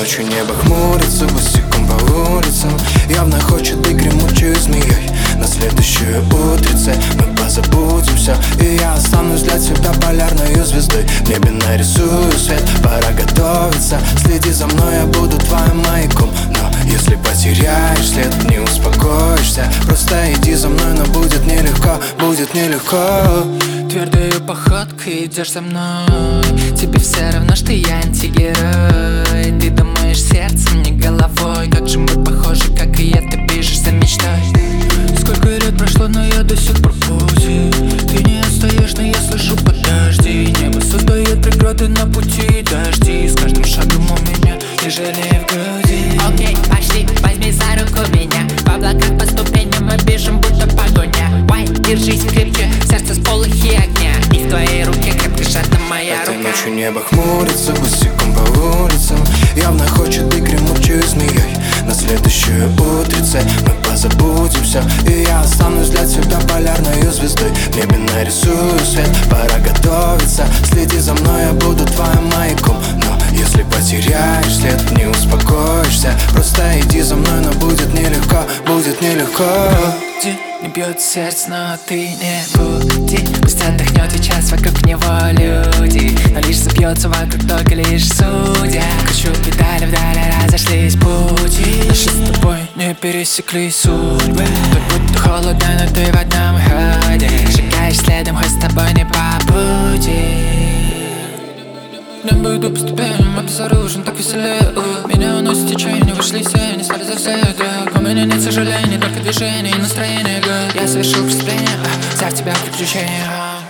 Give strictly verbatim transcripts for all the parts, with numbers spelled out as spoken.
ночью небо хмурится, босиком по улицам. Явно хочет быть гремучей змеей. На следующее утрице мы позабудемся, и я останусь для тебя полярной звездой. В небе нарисую свет, пора готовиться. Следи за мной, я буду твоим маяком. Но если потеряешь след, не успокоишься. Просто иди за мной, но будет нелегко, будет нелегко. Твердой походкой идешь за мной. Тебе все равно, что я антигерой. Ты думаешь сердцем, не головой. Как же мы похожи, как и я, ты бежишься мечтой. Сколько лет прошло, но я до сих пор в пути. Ты не отстаешь, но я слышу подожди. Небо создает преграды на пути. Дожди, с каждым шагом у меня тяжелее в груди. Окей, okay, пошли, возьми за руку меня. В облаках по ступеням мы бежим, будто погоня. Вай, держись крепче, сердце с полохи огня. И в твоей руке крепко сжата моя Этой рука. ночью небо хмурится, босиком по улицам. Явно хочет быть гремучей змеей. На следующее утрице мы позабудемся, и я останусь для тебя полярной звездой. В небе нарисую свет, пора готовиться. Следи за мной, я буду твоим маяком. Но если потеряешь след, не успокоишься. Просто иди за мной, но будет нелегко, будет нелегко. Не бьет сердце, но ты не буди. Пусть отдохнет и час, вокруг него люди. Но лишь забьется вокруг только лишь судья. Кручу педали вдали, разошлись пути. Наши с тобой не пересеклись судьбы. Как будто холодно, но ты в одном ходе. Шагаешь следом, хоть с тобой не по пути. Небо иду по ступеням, обезоружен, так веселее. Меня уносит течение, вышли из тени, стали за все это. У меня нет сожалений, только движений и настроения. Я совершил преступление, взяв тебя в приключения.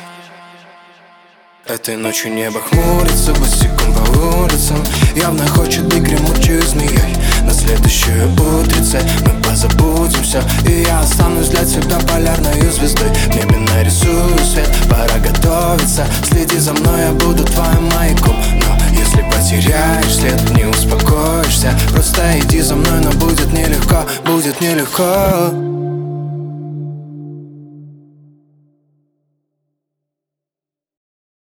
Этой ночью небо хмурится, босиком по улицам. Явно хочет быть гремучей змеей. На следующее утрице мы позабудемся, и я останусь для тебя полярной звездой. В небе нарисую свет, пора готовиться. Следи за мной, я буду твоим маяком. Но если потеряешь след, не успокоишься. Просто иди за мной, но будет нелегко, будет нелегко.